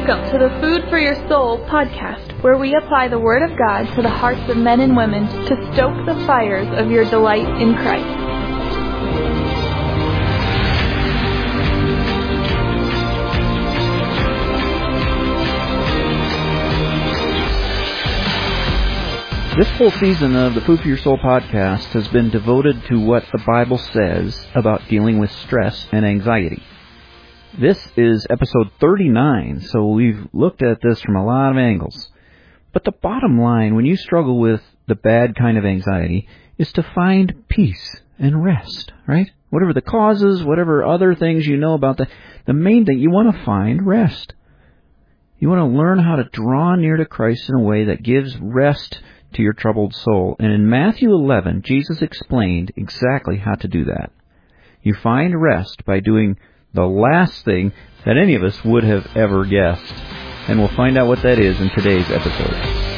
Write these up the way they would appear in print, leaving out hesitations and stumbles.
Welcome to the Food for Your Soul podcast, where we apply the Word of God to the hearts of men and women to stoke the fires of your delight in Christ. This whole season of the Food for Your Soul podcast has been devoted to what the Bible says about dealing with stress and anxiety. This is episode 39, so we've looked at this from a lot of angles. But the bottom line, when you struggle with the bad kind of anxiety, is to find peace and rest, right? Whatever the causes, whatever other things you know about the main thing, you want to find rest. You want to learn how to draw near to Christ in a way that gives rest to your troubled soul. And in Matthew 11, Jesus explained exactly how to do that. You find rest by doing the last thing that any of us would have ever guessed. And we'll find out what that is in today's episode.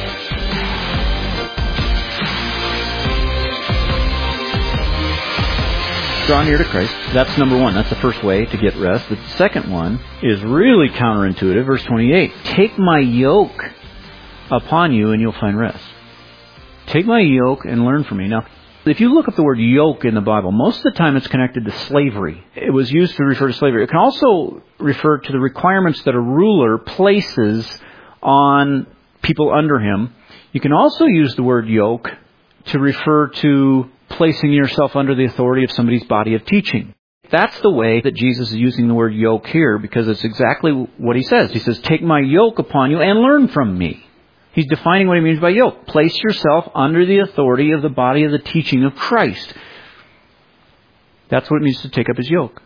Draw near to Christ. That's number one. That's the first way to get rest. The second one is really counterintuitive. Verse 28. Take my yoke upon you and you'll find rest. Take my yoke and learn from me. Now, if you look up the word yoke in the Bible, most of the time it's connected to slavery. It was used to refer to slavery. It can also refer to the requirements that a ruler places on people under him. You can also use the word yoke to refer to placing yourself under the authority of somebody's body of teaching. That's the way that Jesus is using the word yoke here, because it's exactly what he says. He says, take my yoke upon you and learn from me. He's defining what he means by yoke. Place yourself under the authority of the body of the teaching of Christ. That's what it means to take up his yoke.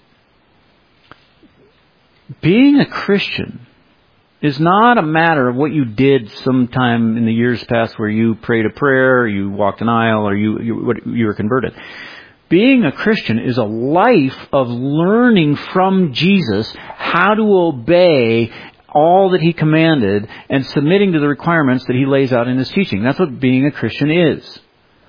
Being a Christian is not a matter of what you did sometime in the years past where you prayed a prayer, or you walked an aisle, or you were converted. Being a Christian is a life of learning from Jesus how to obey all that he commanded and submitting to the requirements that he lays out in his teaching. That's what being a Christian is.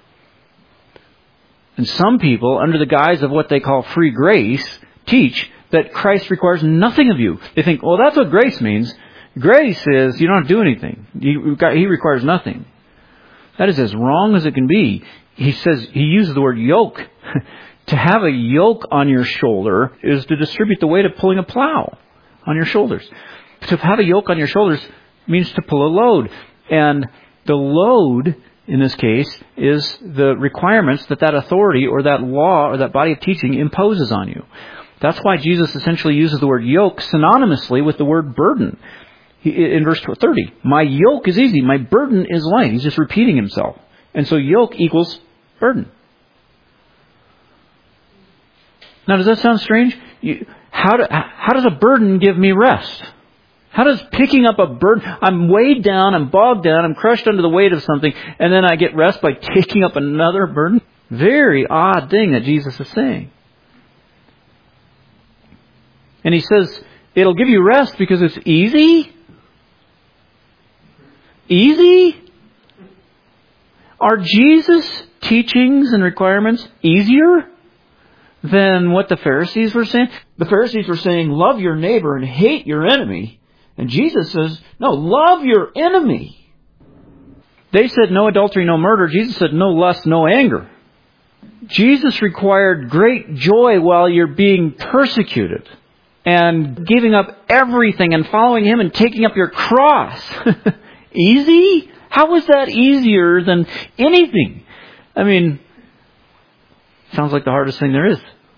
And some people, under the guise of what they call free grace, teach that Christ requires nothing of you. They think, well, that's what grace means. Grace is you don't have to do anything. He requires nothing. That is as wrong as it can be. He says, he uses the word yoke. To have a yoke on your shoulder is to distribute the weight of pulling a plow on your shoulders. To have a yoke on your shoulders means to pull a load. And the load, in this case, is the requirements that authority or that law or that body of teaching imposes on you. That's why Jesus essentially uses the word yoke synonymously with the word burden. In verse 30, my yoke is easy, my burden is light. He's just repeating himself. And so yoke equals burden. Now, does that sound strange? How does a burden give me rest? How does picking up a burden, I'm weighed down, I'm bogged down, I'm crushed under the weight of something, and then I get rest by taking up another burden? Very odd thing that Jesus is saying. And he says, it'll give you rest because it's easy? Easy? Are Jesus' teachings and requirements easier than what the Pharisees were saying? The Pharisees were saying, love your neighbor and hate your enemy. And Jesus says, no, love your enemy. They said no adultery, no murder. Jesus said no lust, no anger. Jesus required great joy while you're being persecuted and giving up everything and following him and taking up your cross. Easy? How is that easier than anything? I mean, sounds like the hardest thing there is.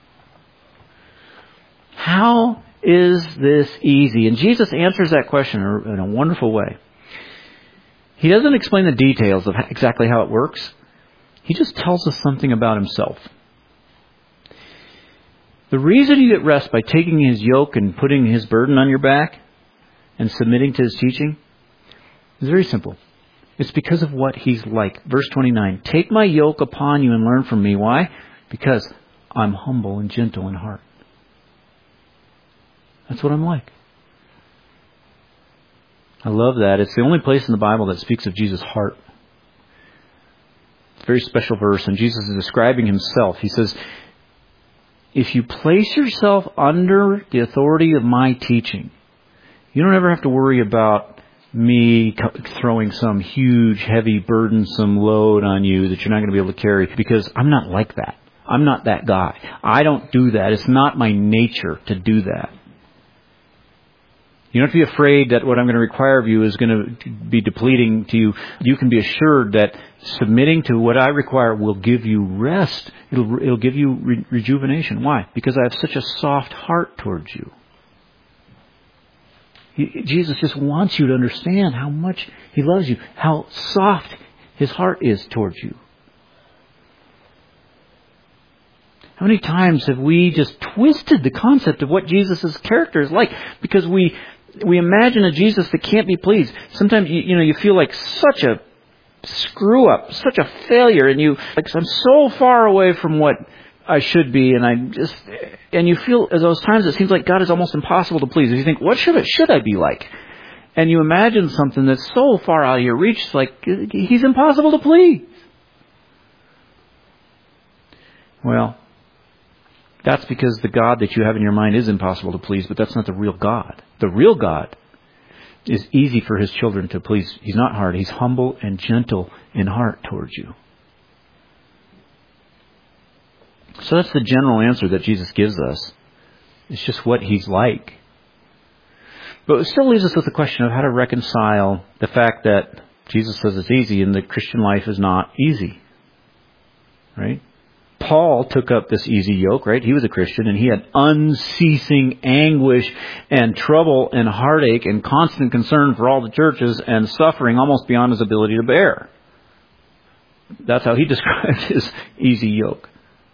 How is this easy? And Jesus answers that question in a wonderful way. He doesn't explain the details of exactly how it works. He just tells us something about himself. The reason you get rest by taking his yoke and putting his burden on your back and submitting to his teaching is very simple. It's because of what he's like. Verse 29, take my yoke upon you and learn from me. Why? Because I'm humble and gentle in heart. That's what I'm like. I love that. It's the only place in the Bible that speaks of Jesus' heart. It's a very special verse, and Jesus is describing himself. He says, if you place yourself under the authority of my teaching, You don't ever have to worry about me throwing some huge, heavy, burdensome load on you that you're not going to be able to carry, because I'm not like that. I'm not that guy. I don't do that. It's not my nature to do that. You don't have to be afraid that what I'm going to require of you is going to be depleting to you. You can be assured that submitting to what I require will give you rest. It'll give you rejuvenation. Why? Because I have such a soft heart towards you. Jesus just wants you to understand how much He loves you, how soft His heart is towards you. How many times have we just twisted the concept of what Jesus' character is like because we imagine a Jesus that can't be pleased. Sometimes you feel like such a screw up, such a failure, and I'm so far away from what I should be, and you feel at those times it seems like God is almost impossible to please. And you think, what should I be like? And you imagine something that's so far out of your reach, it's like He's impossible to please. Well, that's because the God that you have in your mind is impossible to please, but that's not the real God. The real God is easy for His children to please. He's not hard. He's humble and gentle in heart towards you. So that's the general answer that Jesus gives us. It's just what He's like. But it still leaves us with the question of how to reconcile the fact that Jesus says it's easy and the Christian life is not easy. Right? Paul took up this easy yoke, right? He was a Christian and he had unceasing anguish and trouble and heartache and constant concern for all the churches and suffering almost beyond his ability to bear. That's how he described his easy yoke.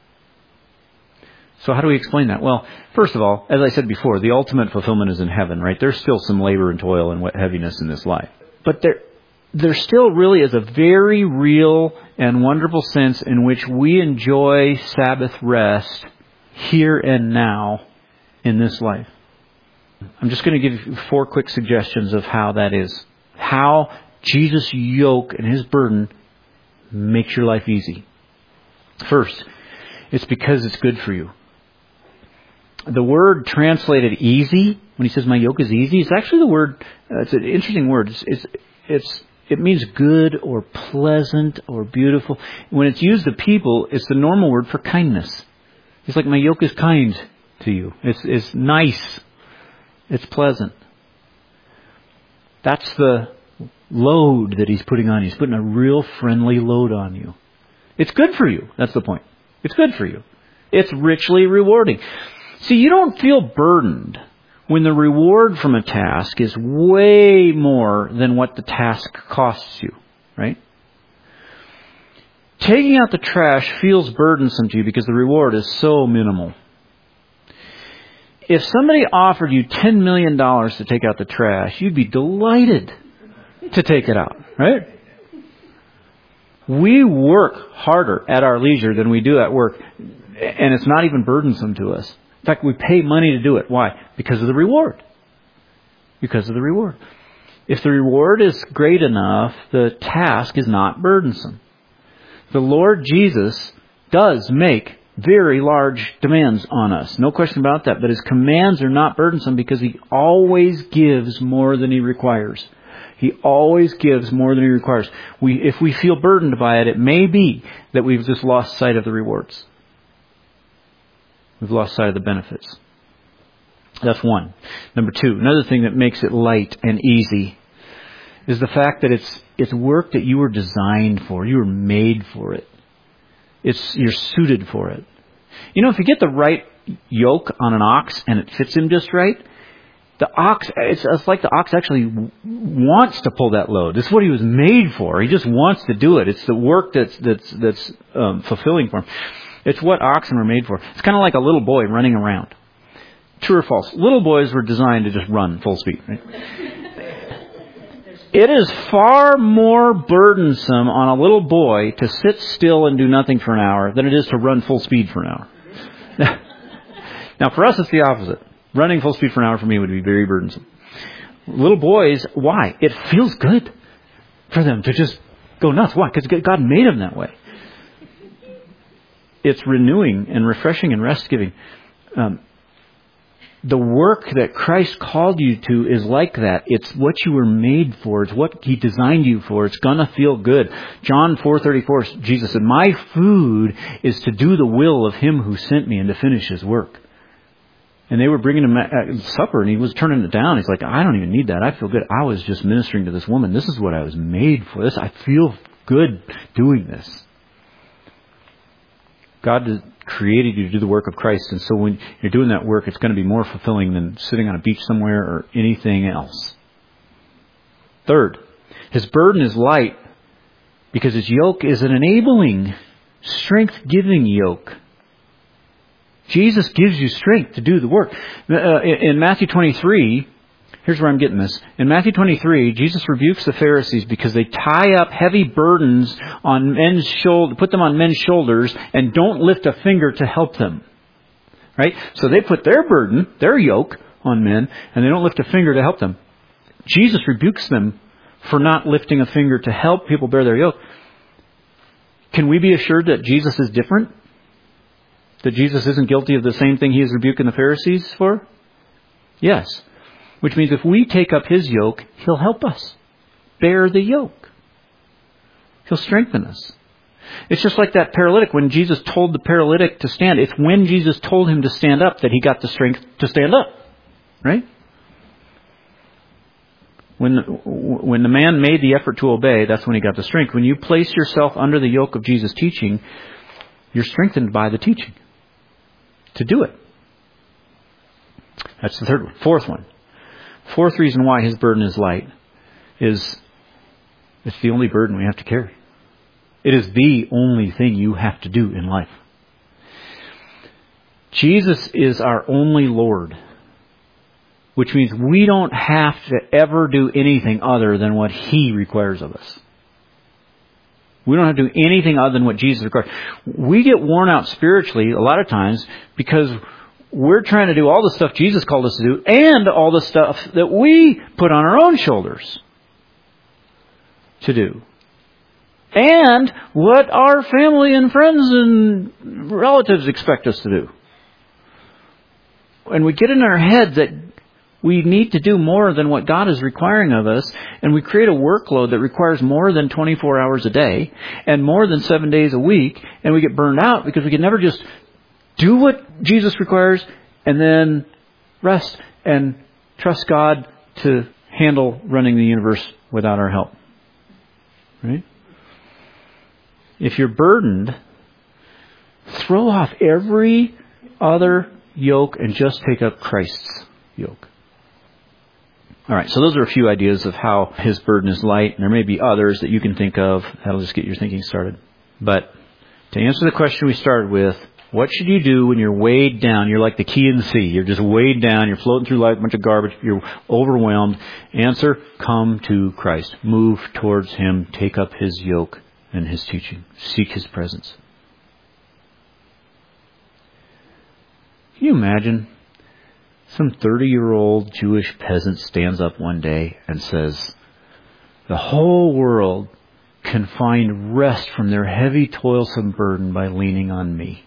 So how do we explain that? Well, first of all, as I said before, the ultimate fulfillment is in heaven, right? There's still some labor and toil and heaviness in this life. But there still really is a very real and wonderful sense in which we enjoy Sabbath rest here and now in this life. I'm just going to give you 4 quick suggestions of how that is. How Jesus' yoke and His burden makes your life easy. First, it's because it's good for you. The word translated easy, when He says my yoke is easy, it's actually the word, it's an interesting word. It means good or pleasant or beautiful. When it's used of people, it's the normal word for kindness. It's like my yoke is kind to you. It's nice. It's pleasant. That's the load that He's putting on you. He's putting a real friendly load on you. It's good for you. That's the point. It's good for you. It's richly rewarding. See, you don't feel burdened when the reward from a task is way more than what the task costs you, right? Taking out the trash feels burdensome to you because the reward is so minimal. If somebody offered you $10 million to take out the trash, you'd be delighted to take it out, right? We work harder at our leisure than we do at work, and it's not even burdensome to us. In fact, we pay money to do it. Why? Because of the reward. Because of the reward. If the reward is great enough, the task is not burdensome. The Lord Jesus does make very large demands on us. No question about that. But His commands are not burdensome because He always gives more than He requires. He always gives more than He requires. If we feel burdened by it, it may be that we've just lost sight of the rewards. We've lost sight of the benefits. That's one. Number 2, another thing that makes it light and easy is the fact that it's work that you were designed for. You were made for it. You're suited for it. You know, if you get the right yoke on an ox and it fits him just right, the ox, it's like the ox actually wants to pull that load. It's what he was made for. He just wants to do it. It's the work that's fulfilling for him. It's what oxen were made for. It's kind of like a little boy running around. True or false? Little boys were designed to just run full speed. Right? It is far more burdensome on a little boy to sit still and do nothing for an hour than it is to run full speed for an hour. Now, for us, it's the opposite. Running full speed for an hour for me would be very burdensome. Little boys, why? It feels good for them to just go nuts. Why? Because God made them that way. It's renewing and refreshing and rest-giving. the work that Christ called you to is like that. It's what you were made for. It's what He designed you for. It's going to feel good. John 4:34, Jesus said, my food is to do the will of Him who sent me and to finish His work. And they were bringing Him supper and He was turning it down. He's like, I don't even need that. I feel good. I was just ministering to this woman. This is what I was made for. I feel good doing this. God created you to do the work of Christ, and so when you're doing that work, it's going to be more fulfilling than sitting on a beach somewhere or anything else. Third, His burden is light because His yoke is an enabling, strength-giving yoke. Jesus gives you strength to do the work. In Matthew 23, here's where I'm getting this. In Matthew 23, Jesus rebukes the Pharisees because they tie up heavy burdens on men's shoulders, put them on men's shoulders, and don't lift a finger to help them. Right? So they put their burden, their yoke, on men, and they don't lift a finger to help them. Jesus rebukes them for not lifting a finger to help people bear their yoke. Can we be assured that Jesus is different? That Jesus isn't guilty of the same thing He is rebuking the Pharisees for? Yes. Which means if we take up His yoke, He'll help us bear the yoke. He'll strengthen us. It's just like that paralytic. When Jesus told the paralytic to stand, it's when Jesus told him to stand up that he got the strength to stand up. Right? When the man made the effort to obey, that's when he got the strength. When you place yourself under the yoke of Jesus' teaching, you're strengthened by the teaching to do it. That's the third one. Fourth one. Fourth reason why His burden is light is it's the only burden we have to carry. It is the only thing you have to do in life. Jesus is our only Lord, which means we don't have to ever do anything other than what He requires of us. We don't have to do anything other than what Jesus requires. We get worn out spiritually a lot of times because we're trying to do all the stuff Jesus called us to do and all the stuff that we put on our own shoulders to do. And what our family and friends and relatives expect us to do. And we get in our head that we need to do more than what God is requiring of us, and we create a workload that requires more than 24 hours a day and more than 7 days a week, and we get burned out because we can never just do what Jesus requires and then rest and trust God to handle running the universe without our help. Right? If you're burdened, throw off every other yoke and just take up Christ's yoke. All right, so those are a few ideas of how His burden is light. And there may be others that you can think of. That'll just get your thinking started. But to answer the question we started with, what should you do when you're weighed down? You're like the key in the sea. You're just weighed down. You're floating through life, a bunch of garbage. You're overwhelmed. Answer, come to Christ. Move towards Him. Take up His yoke and His teaching. Seek His presence. Can you imagine? Some 30-year-old Jewish peasant stands up one day and says, the whole world can find rest from their heavy, toilsome burden by leaning on me.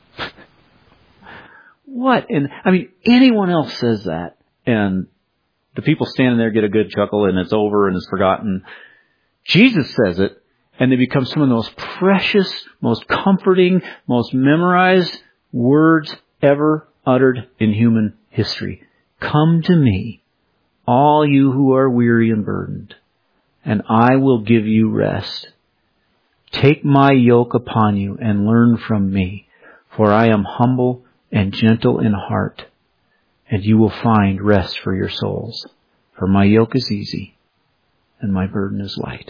What? And anyone else says that, and the people standing there get a good chuckle, and it's over and it's forgotten. Jesus says it, and they become some of the most precious, most comforting, most memorized words ever uttered in human history. Come to me, all you who are weary and burdened, and I will give you rest. Take my yoke upon you and learn from me, for I am humble and gentle in heart, and you will find rest for your souls. For my yoke is easy, and my burden is light.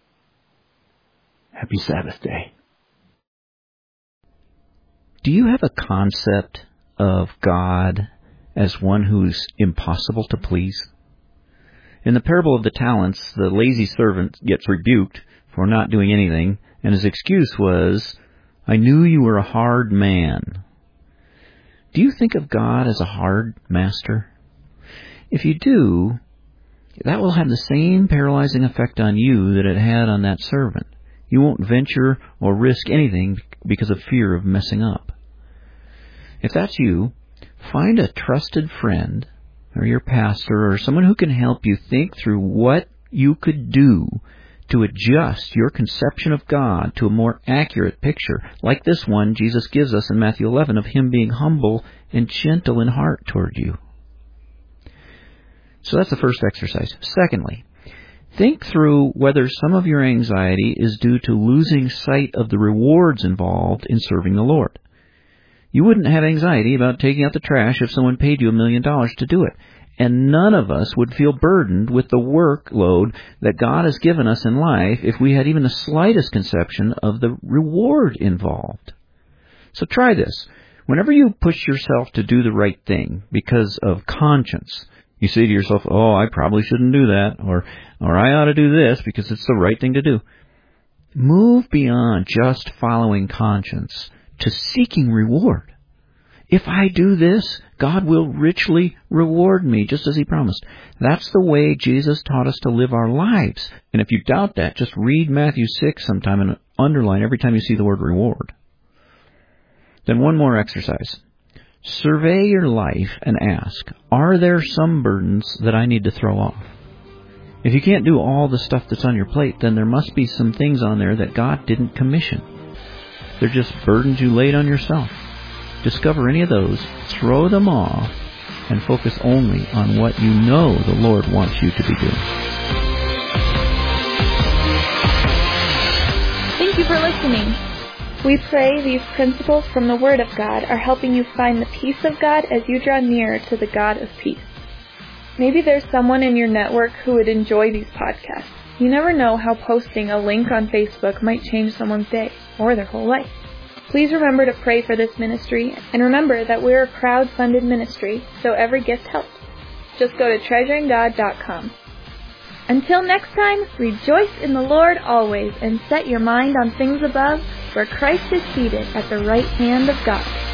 Happy Sabbath day. Do you have a concept of God as one who's impossible to please? In the parable of the talents, the lazy servant gets rebuked for not doing anything, and his excuse was, I knew you were a hard man. Do you think of God as a hard master? If you do, that will have the same paralyzing effect on you that it had on that servant. You won't venture or risk anything because of fear of messing up. If that's you, find a trusted friend or your pastor or someone who can help you think through what you could do to adjust your conception of God to a more accurate picture, like this one Jesus gives us in Matthew 11 of Him being humble and gentle in heart toward you. So that's the first exercise. Secondly, think through whether some of your anxiety is due to losing sight of the rewards involved in serving the Lord. You wouldn't have anxiety about taking out the trash if someone paid you $1 million to do it. And none of us would feel burdened with the workload that God has given us in life if we had even the slightest conception of the reward involved. So try this. Whenever you push yourself to do the right thing because of conscience, you say to yourself, oh, I probably shouldn't do that, or I ought to do this because it's the right thing to do. Move beyond just following conscience to seeking reward. If I do this, God will richly reward me, just as He promised. That's the way Jesus taught us to live our lives. And if you doubt that, just read Matthew 6 sometime and underline every time you see the word reward. Then one more exercise. Survey your life and ask, are there some burdens that I need to throw off? If you can't do all the stuff that's on your plate, then there must be some things on there that God didn't commission. They're just burdens you laid on yourself. Discover any of those, throw them off, and focus only on what you know the Lord wants you to be doing. Thank you for listening. We pray these principles from the Word of God are helping you find the peace of God as you draw nearer to the God of peace. Maybe there's someone in your network who would enjoy these podcasts. You never know how posting a link on Facebook might change someone's day or their whole life. Please remember to pray for this ministry, and remember that we're a crowd-funded ministry, so every gift helps. Just go to treasuringgod.com. Until next time, rejoice in the Lord always, and set your mind on things above, where Christ is seated at the right hand of God.